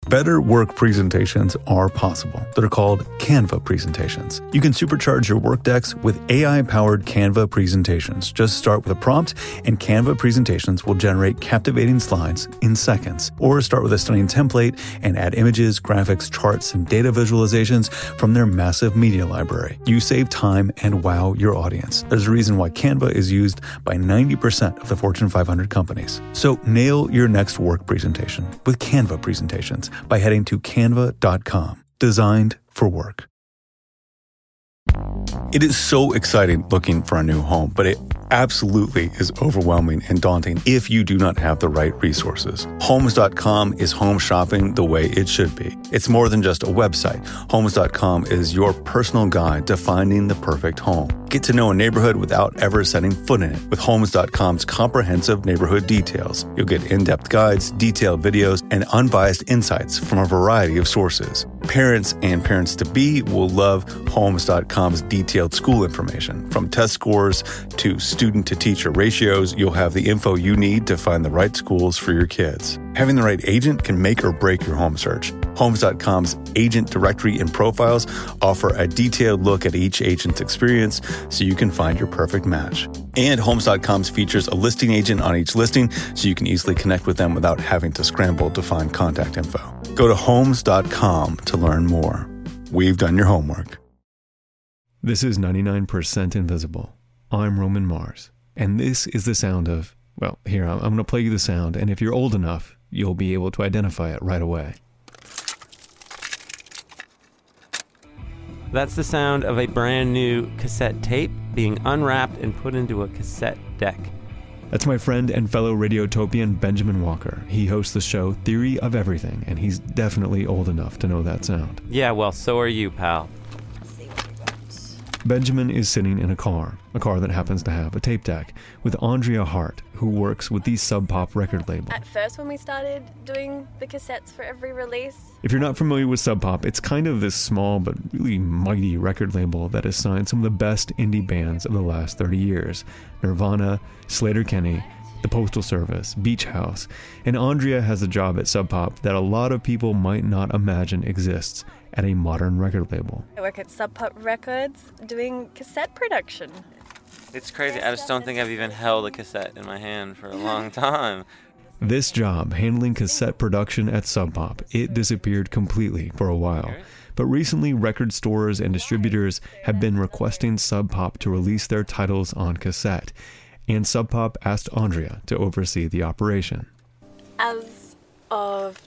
Better work presentations are possible. They're called Canva presentations. You can supercharge your work decks with AI-powered Canva presentations. Just start with a prompt, and Canva presentations will generate captivating slides in seconds. Or start with a stunning template and add images, graphics, charts, and data visualizations from their massive media library. You save time and wow your audience. There's a reason why Canva is used by 90% of the Fortune 500 companies. So nail your next work presentation with Canva presentations by heading to canva.com. Designed for work. It is so exciting looking for a new home, but it absolutely is overwhelming and daunting if you do not have the right resources. Homes.com is home shopping the way it should be. It's more than just a website. Homes.com is your personal guide to finding the perfect home. Get to know a neighborhood without ever setting foot in it with Homes.com's comprehensive neighborhood details. You'll get in-depth guides, detailed videos, and unbiased insights from a variety of sources. Parents and parents-to-be will love Homes.com's detailed school information. From test scores to student-to-teacher ratios, you'll have the info you need to find the right schools for your kids. Having the right agent can make or break your home search. Homes.com's agent directory and profiles offer a detailed look at each agent's experience so you can find your perfect match. And Homes.com's features a listing agent on each listing so you can easily connect with them without having to scramble to find contact info. Go to Homes.com to learn more. We've done your homework. This is 99% Invisible. I'm Roman Mars, and this is the sound of, well, here, I'm going to play you the sound, and if you're old enough, you'll be able to identify it right away. That's the sound of a brand new cassette tape being unwrapped and put into a cassette deck. That's my friend and fellow radiotopian Benjamin Walker. He hosts the show Theory of Everything, and he's definitely old enough to know that sound. Yeah, well, so are you, pal. Benjamin is sitting in a car that happens to have a tape deck, with Andrea Hart, who works with the Sub Pop record label. At first when we started doing the cassettes for every release. If you're not familiar with Sub Pop, it's kind of this small but really mighty record label that has signed some of the best indie bands of the last 30 years. Nirvana, Sleater-Kinney, the Postal Service, Beach House. And Andrea has a job at Sub Pop that a lot of people might not imagine exists at a modern record label. I work at Sub Pop Records doing cassette production. It's crazy. I just don't think I've even held a cassette in my hand for a long time. This job, handling cassette production at Sub Pop, it disappeared completely for a while. But recently, record stores and distributors have been requesting Sub Pop to release their titles on cassette. And Sub Pop asked Andrea to oversee the operation. As of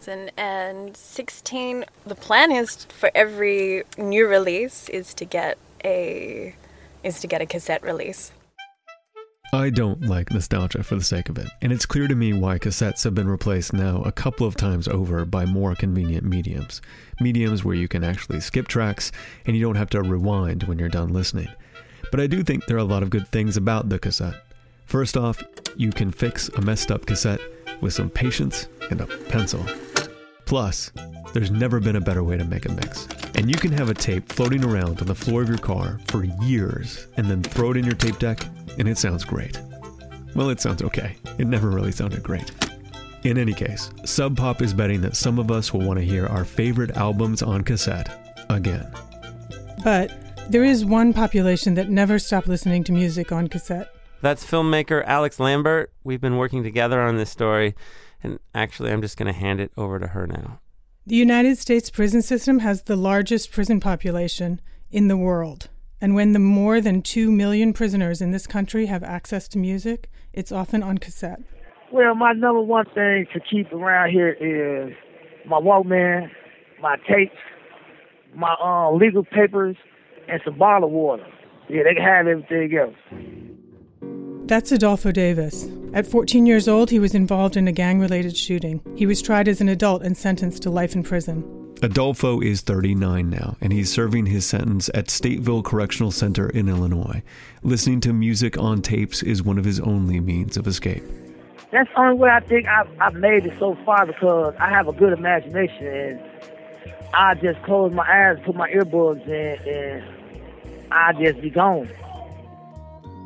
2016, the plan is for every new release is to get a cassette release. I don't like nostalgia for the sake of it, and it's clear to me why cassettes have been replaced now a couple of times over by more convenient mediums. Mediums where you can actually skip tracks and you don't have to rewind when you're done listening. But I do think there are a lot of good things about the cassette. First off, you can fix a messed up cassette with some patience and a pencil. Plus, there's never been a better way to make a mix. And you can have a tape floating around on the floor of your car for years and then throw it in your tape deck and it sounds great. Well, it sounds okay. It never really sounded great. In any case, Sub Pop is betting that some of us will want to hear our favorite albums on cassette again. But there is one population that never stopped listening to music on cassette. That's filmmaker Alex Lambert. We've been working together on this story, and actually I'm just going to hand it over to her now. The United States prison system has the largest prison population in the world. And when the more than 2 million prisoners in this country have access to music, it's often on cassette. Well, my number one thing to keep around here is my Walkman, my tapes, my legal papers, and some bottled water. Yeah, they can have everything else. That's Adolfo Davis. At 14 years old, he was involved in a gang-related shooting. He was tried as an adult and sentenced to life in prison. Adolfo is 39 now, and he's serving his sentence at Stateville Correctional Center in Illinois. Listening to music on tapes is one of his only means of escape. That's the only way I think I've made it so far, because I have a good imagination, and I just close my eyes, put my earbuds in, and I just be gone.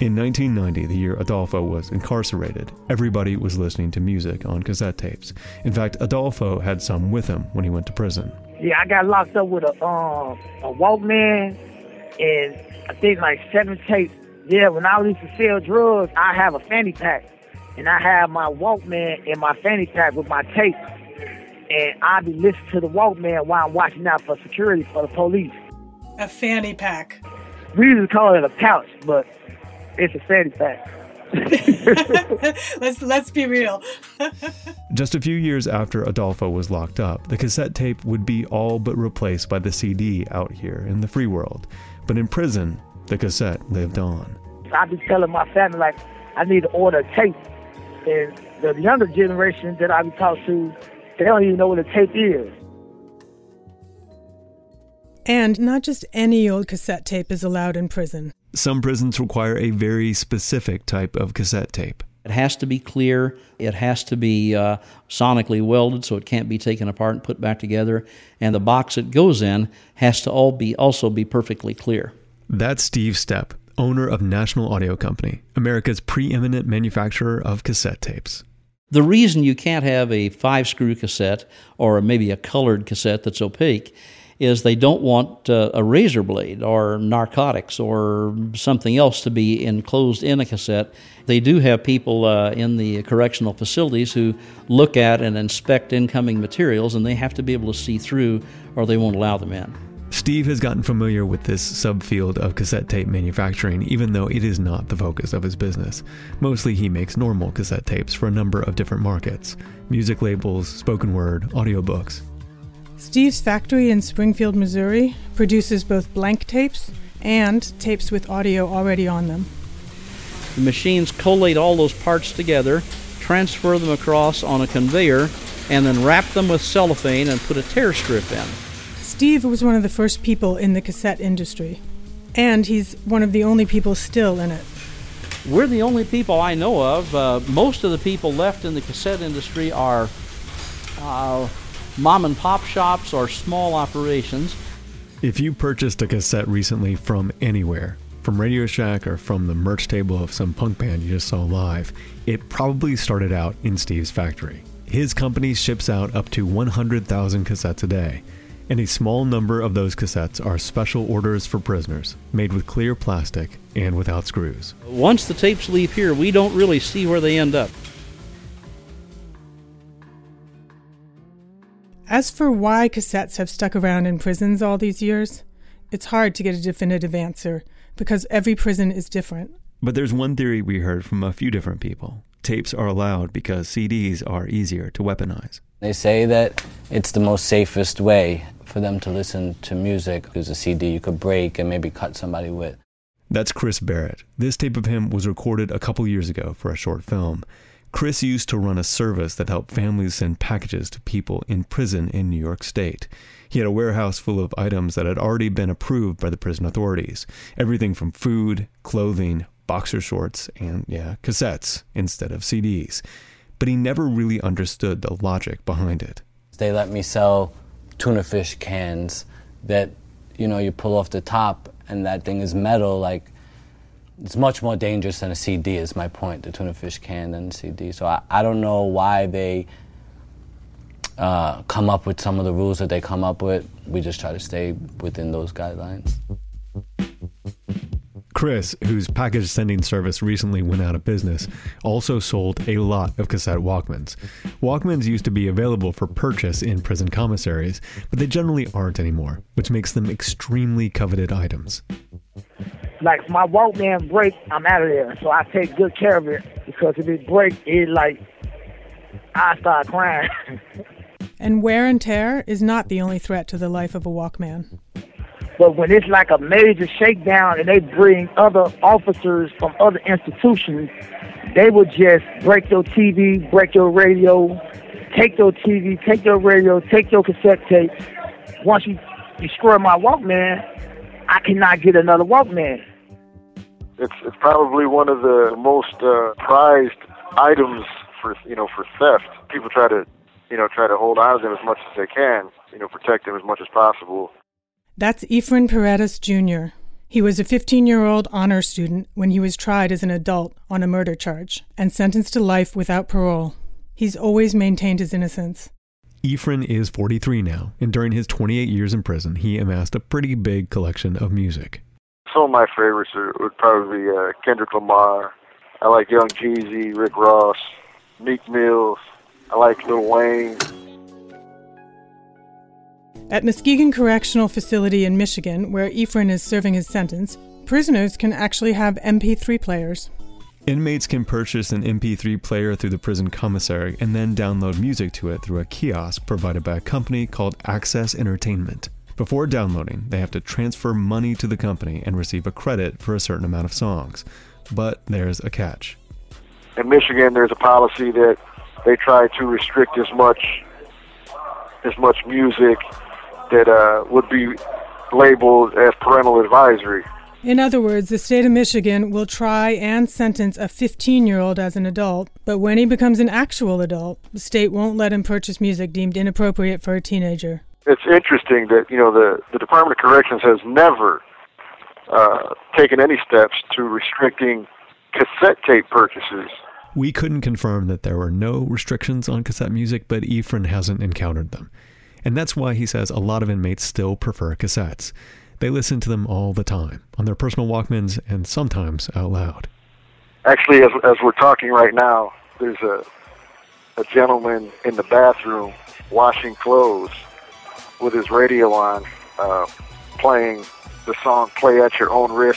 In 1990, the year Adolfo was incarcerated, everybody was listening to music on cassette tapes. In fact, Adolfo had some with him when he went to prison. Yeah, I got locked up with a Walkman and I think like 7 tapes. Yeah, when I used to sell drugs, I have a fanny pack. And I have my Walkman in my fanny pack with my tapes. And I be listening to the Walkman while I'm watching out for security for the police. A fanny pack. We used to call it a pouch, but it's a fanny pack. Let's be real. Just a few years after Adolfo was locked up, the cassette tape would be all but replaced by the CD out here in the free world. But in prison, the cassette lived on. I be telling my family, like, I need to order a tape. And the younger generation that I be talking to, they don't even know what a tape is. And not just any old cassette tape is allowed in prison. Some prisons require a very specific type of cassette tape. It has to be clear. It has to be sonically welded so it can't be taken apart and put back together. And the box it goes in has to also be perfectly clear. That's Steve Stepp, owner of National Audio Company, America's preeminent manufacturer of cassette tapes. The reason you can't have a 5-screw cassette or maybe a colored cassette that's opaque is they don't want a razor blade or narcotics or something else to be enclosed in a cassette. They do have people in the correctional facilities who look at and inspect incoming materials, and they have to be able to see through or they won't allow them in. Steve has gotten familiar with this subfield of cassette tape manufacturing, even though it is not the focus of his business. Mostly he makes normal cassette tapes for a number of different markets: music labels, spoken word, audiobooks. Steve's factory in Springfield, Missouri produces both blank tapes and tapes with audio already on them. The machines collate all those parts together, transfer them across on a conveyor, and then wrap them with cellophane and put a tear strip in. Steve was one of the first people in the cassette industry, and he's one of the only people still in it. We're the only people I know of. Most of the people left in the cassette industry are mom and pop shops or small operations. If you purchased a cassette recently from anywhere, from Radio Shack or from the merch table of some punk band you just saw live, it probably started out in Steve's factory. His company ships out up to 100,000 cassettes a day, and a small number of those cassettes are special orders for prisoners, made with clear plastic and without screws. Once the tapes leave here, we don't really see where they end up. As for why cassettes have stuck around in prisons all these years, it's hard to get a definitive answer because every prison is different. But there's one theory we heard from a few different people. Tapes are allowed because CDs are easier to weaponize. They say that it's the most safest way for them to listen to music because a CD you could break and maybe cut somebody with. That's Chris Barrett. This tape of him was recorded a couple years ago for a short film. Chris used to run a service that helped families send packages to people in prison in New York State. He had a warehouse full of items that had already been approved by the prison authorities. Everything from food, clothing, boxer shorts, and cassettes instead of CDs. But he never really understood the logic behind it. They let me sell tuna fish cans that, you pull off the top and that thing is metal, like, it's much more dangerous than a CD is my point, the tuna fish can than a CD. So I don't know why they come up with some of the rules that they come up with. We just try to stay within those guidelines. Chris, whose package sending service recently went out of business, also sold a lot of cassette Walkmans. Walkmans used to be available for purchase in prison commissaries, but they generally aren't anymore, which makes them extremely coveted items. Like, if my Walkman breaks, I'm out of there. So I take good care of it because if it breaks, I start crying. And wear and tear is not the only threat to the life of a Walkman. But when it's like a major shakedown and they bring other officers from other institutions, they will just break your TV, break your radio, take your TV, take your radio, take your cassette tape. Once you destroy my Walkman, I cannot get another Walkman. It's probably one of the most prized items for theft. People try to hold on to them as much as they can, protect them as much as possible. That's Efren Paredes Jr. He was a 15-year-old honor student when he was tried as an adult on a murder charge and sentenced to life without parole. He's always maintained his innocence. Efren is 43 now, and during his 28 years in prison, he amassed a pretty big collection of music. Some of my favorites would probably be Kendrick Lamar. I like Young Jeezy, Rick Ross, Meek Mills. I like Lil Wayne. At Muskegon Correctional Facility in Michigan, where Efren is serving his sentence, prisoners can actually have MP3 players. Inmates can purchase an MP3 player through the prison commissary and then download music to it through a kiosk provided by a company called Access Entertainment. Before downloading, they have to transfer money to the company and receive a credit for a certain amount of songs. But there's a catch. In Michigan, there's a policy that they try to restrict as much music that would be labeled as parental advisory. In other words, the state of Michigan will try and sentence a 15-year-old as an adult, but when he becomes an actual adult, the state won't let him purchase music deemed inappropriate for a teenager. It's interesting that, the Department of Corrections has never taken any steps to restricting cassette tape purchases. We couldn't confirm that there were no restrictions on cassette music, but Efren hasn't encountered them. And that's why he says a lot of inmates still prefer cassettes. They listen to them all the time, on their personal Walkmans and sometimes out loud. Actually, as we're talking right now, there's a gentleman in the bathroom washing clothes with his radio on, playing the song Play at Your Own Risk.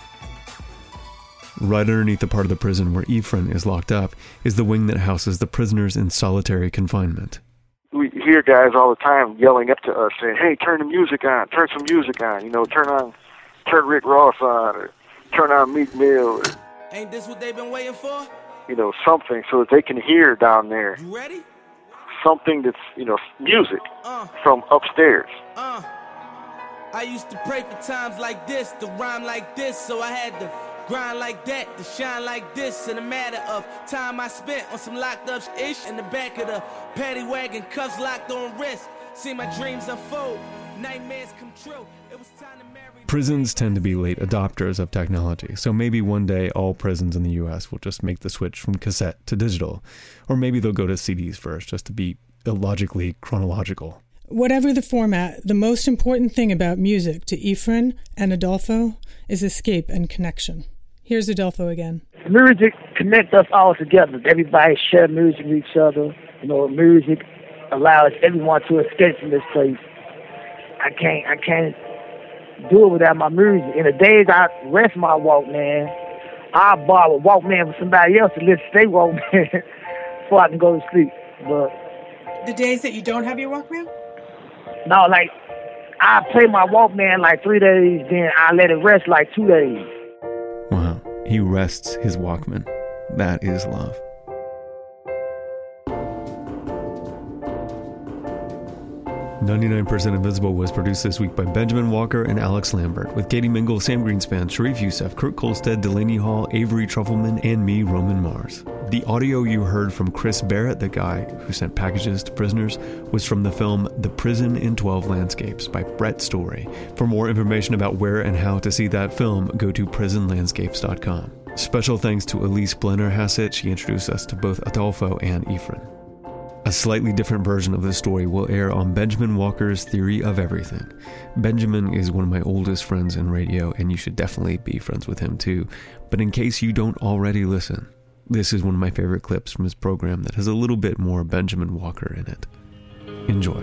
Right underneath the part of the prison where Efren is locked up is the wing that houses the prisoners in solitary confinement. We hear guys all the time yelling up to us saying, hey, turn the music on, turn some music on, turn Rick Ross on, or turn on Meek Mill. Ain't this what they've been waiting for? Something so that they can hear down there. You ready? Something that's, music from upstairs. I used to pray for times like this, to rhyme like this, so I had to grind like that, to shine like this. In a matter of time I spent on some locked up ish in the back of the paddy wagon, cuffs locked on wrist. See my dreams unfold, nightmares come true. It was time to marry. Prisons tend to be late adopters of technology, so maybe one day all prisons in the U.S. will just make the switch from cassette to digital. Or maybe they'll go to CDs first, just to be illogically chronological. Whatever the format, the most important thing about music to Efren and Adolfo is escape and connection. Here's Adolfo again. Music connects us all together. Everybody share music with each other. Music allows everyone to escape from this place. I can't do it without my music. In the days I rest my Walkman, I borrow a Walkman from somebody else to listen to their Walkman before I can go to sleep. But the days that you don't have your Walkman? No, I play my Walkman 3 days, then I let it rest 2 days. Wow, he rests his Walkman. That is love. "99% Invisible" was produced this week by Benjamin Walker and Alex Lambert, with Katie Mingle, Sam Greenspan, Sharif Youssef, Kurt Kolstad, Delaney Hall, Avery Trufelman, and me, Roman Mars. The audio you heard from Chris Barrett, the guy who sent packages to prisoners, was from the film The Prison in 12 Landscapes by Brett Story. For more information about where and how to see that film, go to prisonlandscapes.com. Special thanks to Elise Blenner-Hassett. She introduced us to both Adolfo and Efren. A slightly different version of this story will air on Benjamin Walker's Theory of Everything. Benjamin is one of my oldest friends in radio, and you should definitely be friends with him too. But in case you don't already listen, this is one of my favorite clips from his program that has a little bit more Benjamin Walker in it. Enjoy.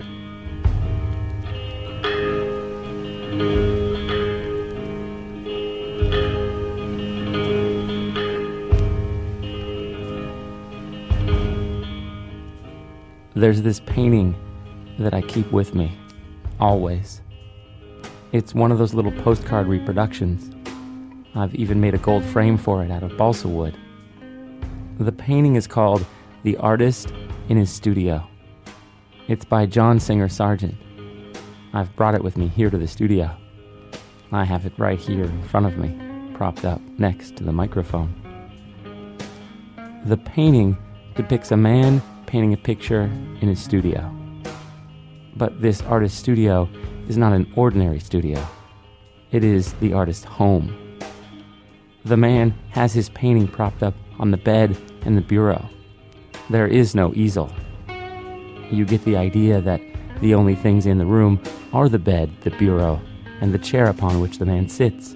There's this painting that I keep with me, always. It's one of those little postcard reproductions. I've even made a gold frame for it out of balsa wood. The painting is called The Artist in His Studio. It's by John Singer Sargent. I've brought it with me here to the studio. I have it right here in front of me, propped up next to the microphone. The painting depicts a man painting a picture in his studio. But this artist's studio is not an ordinary studio. It is the artist's home. The man has his painting propped up on the bed and the bureau. There is no easel. You get the idea that the only things in the room are the bed, the bureau, and the chair upon which the man sits.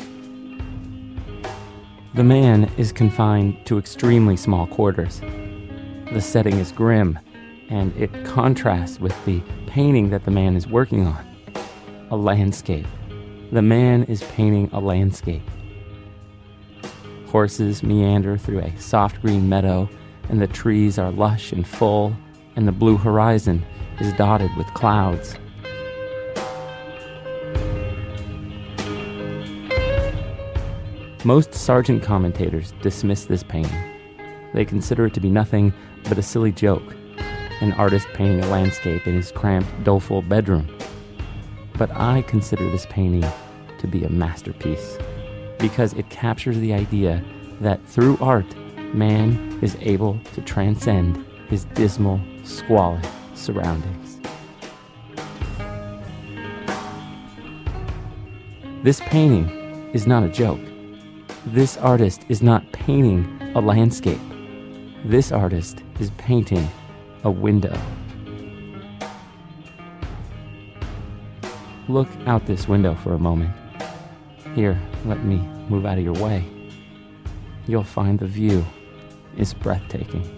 The man is confined to extremely small quarters. The setting is grim, and it contrasts with the painting that the man is working on. A landscape. The man is painting a landscape. Horses meander through a soft green meadow, and the trees are lush and full, and the blue horizon is dotted with clouds. Most Sargent commentators dismiss this painting. They consider it to be nothing but a silly joke, an artist painting a landscape in his cramped, doleful bedroom. But I consider this painting to be a masterpiece, because it captures the idea that through art, man is able to transcend his dismal, squalid surroundings. This painting is not a joke. This artist is not painting a landscape. This artist is painting a window. Look out this window for a moment. Here, let me move out of your way. You'll find the view is breathtaking.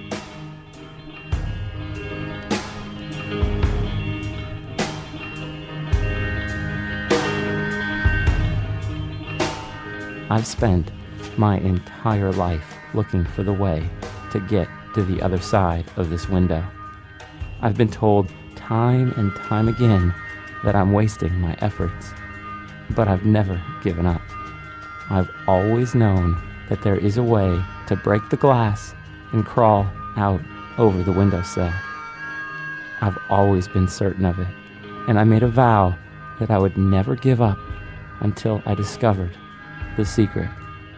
I've spent my entire life looking for the way to get to the other side of this window. I've been told time and time again that I'm wasting my efforts, but I've never given up. I've always known that there is a way to break the glass and crawl out over the windowsill. I've always been certain of it, and I made a vow that I would never give up until I discovered the secret.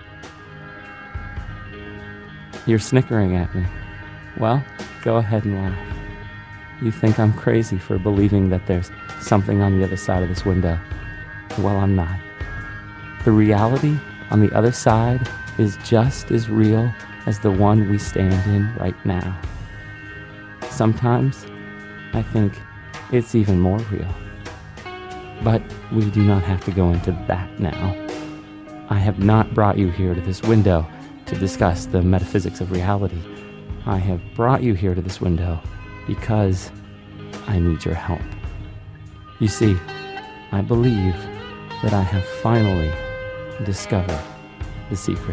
You're snickering at me. Well, go ahead and laugh. You think I'm crazy for believing that there's something on the other side of this window. Well, I'm not. The reality on the other side is just as real as the one we stand in right now. Sometimes, I think it's even more real. But we do not have to go into that now. I have not brought you here to this window to discuss the metaphysics of reality. I have brought you here to this window because I need your help. You see, I believe that I have finally discovered the secret.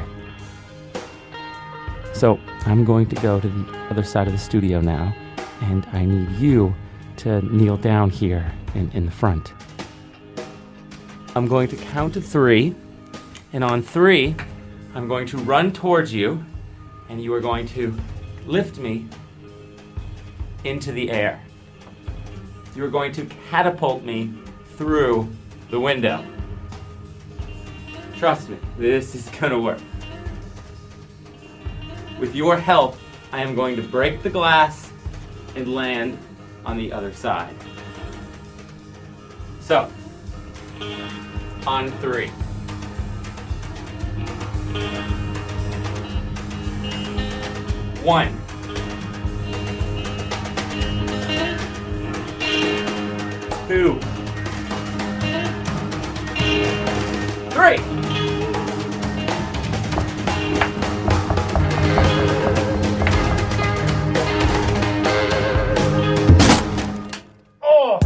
So I'm going to go to the other side of the studio now, and I need you to kneel down here in the front. I'm going to count to 3, and on 3, I'm going to run towards you, and you are going to lift me into the air. You are going to catapult me through the window. Trust me, this is gonna work. With your help, I am going to break the glass and land on the other side. So, on 3. 1. 2. 3. Oh!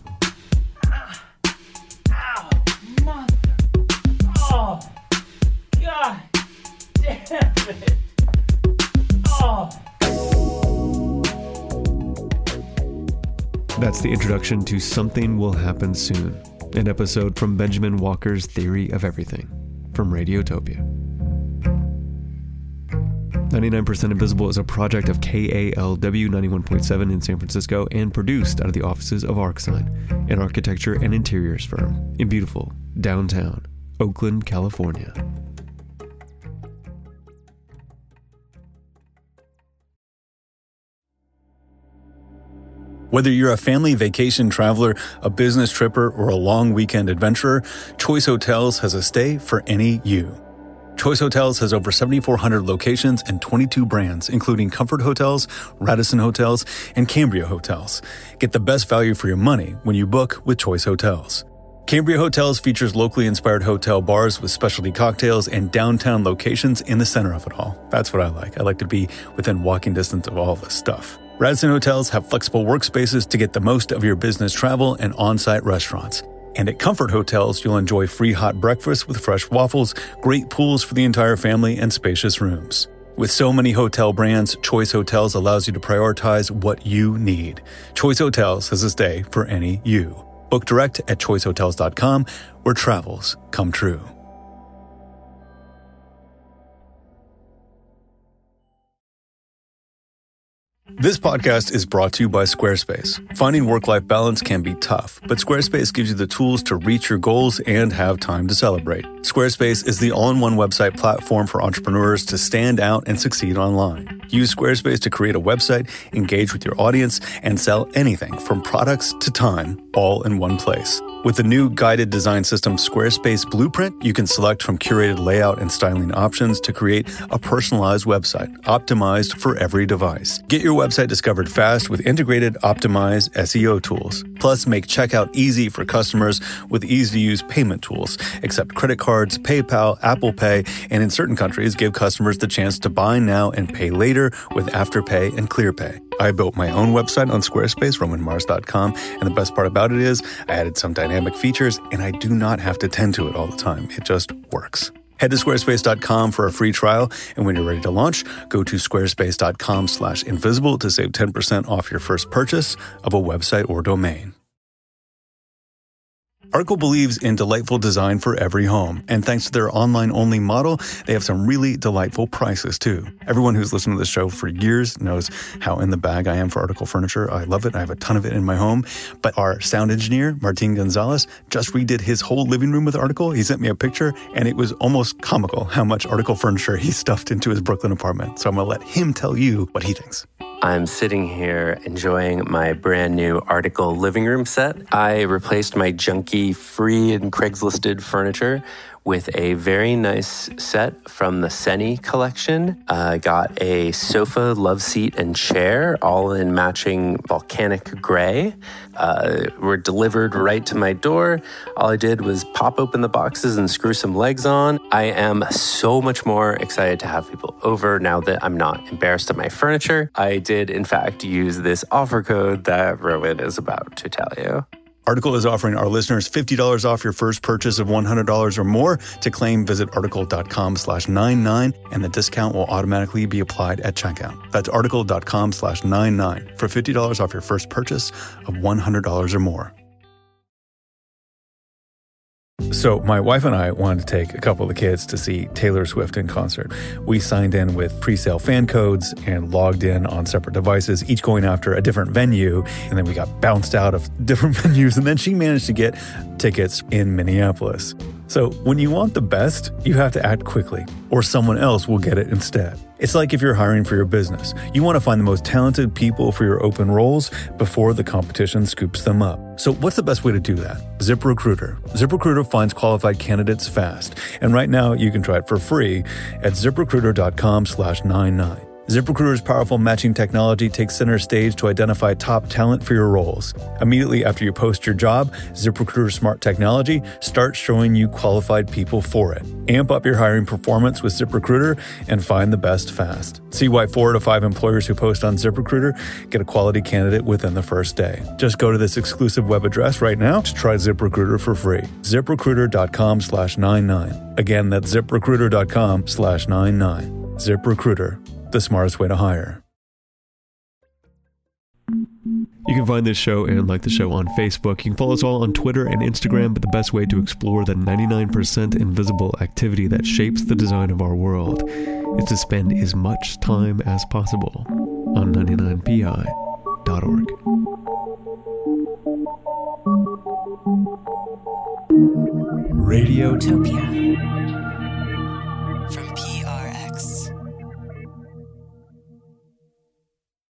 Ow! Mother! Oh! God damn it! Oh! That's the introduction to Something Will Happen Soon, an episode from Benjamin Walker's Theory of Everything from Radiotopia. 99% Invisible is a project of KALW 91.7 in San Francisco and produced out of the offices of ArcSign, an architecture and interiors firm in beautiful downtown Oakland, California. Whether you're a family vacation traveler, a business tripper, or a long weekend adventurer, Choice Hotels has a stay for any you. Choice Hotels has over 7,400 locations and 22 brands, including Comfort Hotels, Radisson Hotels, and Cambria Hotels. Get the best value for your money when you book with Choice Hotels. Cambria Hotels features locally inspired hotel bars with specialty cocktails and downtown locations in the center of it all. That's what I like. I like to be within walking distance of all this stuff. Radisson Hotels have flexible workspaces to get the most of your business travel and on-site restaurants. And at Comfort Hotels, you'll enjoy free hot breakfast with fresh waffles, great pools for the entire family, and spacious rooms. With so many hotel brands, Choice Hotels allows you to prioritize what you need. Choice Hotels has a stay for any you. Book direct at choicehotels.com, where travels come true. This podcast is brought to you by Squarespace. Finding work-life balance can be tough, but Squarespace gives you the tools to reach your goals and have time to celebrate. Squarespace is the all-in-one website platform for entrepreneurs to stand out and succeed online. Use Squarespace to create a website, engage with your audience, and sell anything from products to time, all in one place. With the new guided design system Squarespace Blueprint, you can select from curated layout and styling options to create a personalized website, optimized for every device. Get your website discovered fast with integrated, optimized SEO tools. Plus, make checkout easy for customers with easy-to-use payment tools. Accept credit cards, PayPal, Apple Pay, and in certain countries, give customers the chance to buy now and pay later with Afterpay and ClearPay. I built my own website on Squarespace, RomanMars.com, and the best part about it is I added some dynamic features, and I do not have to tend to it all the time. It just works. Head to squarespace.com for a free trial, and when you're ready to launch, go to squarespace.com/invisible to save 10% off your first purchase of a website or domain. Article believes in delightful design for every home, and thanks to their online-only model, they have some really delightful prices, too. Everyone who's listened to this show for years knows how in the bag I am for Article furniture. I love it. I have a ton of it in my home. But our sound engineer, Martin Gonzalez, just redid his whole living room with Article. He sent me a picture, and it was almost comical how much Article furniture he stuffed into his Brooklyn apartment. So I'm going to let him tell you what he thinks. I'm sitting here enjoying my brand new Article living room set. I replaced my junky free and Craigslisted furniture with a very nice set from the Seni collection. Got a sofa, love seat, and chair, all in matching volcanic gray. Were delivered right to my door. All I did was pop open the boxes and screw some legs on. I am so much more excited to have people over now that I'm not embarrassed of my furniture. I did, in fact, use this offer code that Rowan is about to tell you. Article is offering our listeners $50 off your first purchase of $100 or more. To claim, visit article.com/99, and the discount will automatically be applied at checkout. That's article.com/99 for $50 off your first purchase of $100 or more. So my wife and I wanted to take a couple of the kids to see Taylor Swift in concert. We signed in with pre-sale fan codes and logged in on separate devices, each going after a different venue. And then we got bounced out of different venues. And then she managed to get tickets in Minneapolis. So when you want the best, you have to act quickly, or someone else will get it instead. It's like if you're hiring for your business. You want to find the most talented people for your open roles before the competition scoops them up. So what's the best way to do that? ZipRecruiter. ZipRecruiter finds qualified candidates fast. And right now you can try it for free at ZipRecruiter.com/99. ZipRecruiter's powerful matching technology takes center stage to identify top talent for your roles. Immediately after you post your job, ZipRecruiter's smart technology starts showing you qualified people for it. Amp up your hiring performance with ZipRecruiter and find the best fast. See why 4 out of 5 employers who post on ZipRecruiter get a quality candidate within the first day. Just go to this exclusive web address right now to try ZipRecruiter for free. ZipRecruiter.com/99. Again, that's ZipRecruiter.com/99. ZipRecruiter. The smartest way to hire. You can find this show and like the show on Facebook. You can follow us all on Twitter and Instagram, but the best way to explore the 99% invisible activity that shapes the design of our world is to spend as much time as possible on 99pi.org. Radiotopia.